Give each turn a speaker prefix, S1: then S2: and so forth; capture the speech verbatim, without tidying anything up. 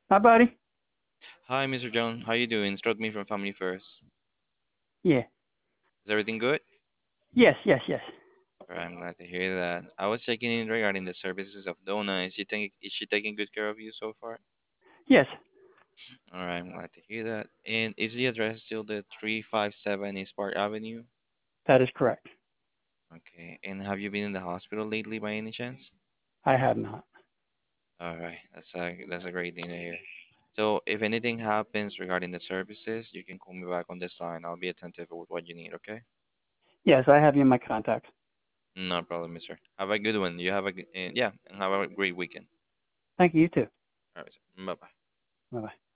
S1: Hi, buddy.
S2: Hi, mister John. How you doing? It's me from Family First.
S1: Yeah.
S2: Is everything good?
S1: Yes, yes, yes.
S2: All right, I'm glad to hear that. I was checking in regarding the services of Donna. Is she taking is she taking good care of you so far?
S1: Yes,
S2: All right, I'm glad to hear that. And is the address still the three five seven East Park Avenue?
S1: that is correct.
S2: Okay. And have you been in the hospital lately by any chance?
S1: I have not.
S2: All right, that's a that's a great thing to hear. So if anything happens regarding the services, you can call me back on this line. I'll be attentive with what you need. Okay?
S1: Yes, I have you in my contacts.
S2: No problem, mister. Have a good one. You have a good, uh, yeah, and have a great weekend.
S1: Thank you, you too.
S2: All right, bye bye.
S1: Bye bye.